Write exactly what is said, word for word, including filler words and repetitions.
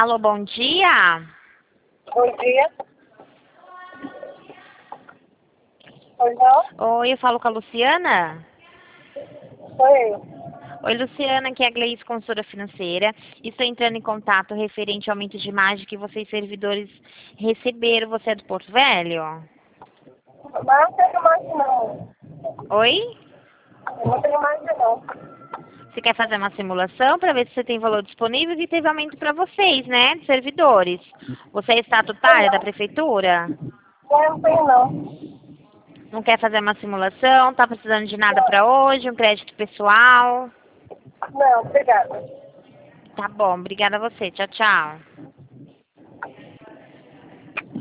Alô, bom dia. Bom dia. Oi, não? Oi, eu falo com a Luciana. Sou eu. Oi, Luciana, aqui é a Gleice, consultora financeira. Estou entrando em contato referente ao aumento de imagem que vocês servidores receberam. Você é do Porto Velho? Mas não tenho mais não. Oi? Eu não tenho mais não. Você quer fazer uma simulação para ver se você tem valor disponível e teve aumento para vocês, né, de servidores? Você é estatutária da prefeitura? Não, não tenho não. Não quer fazer uma simulação? Tá precisando de nada para hoje? Um crédito pessoal? Não, obrigada. Tá bom, obrigada a você. Tchau, tchau.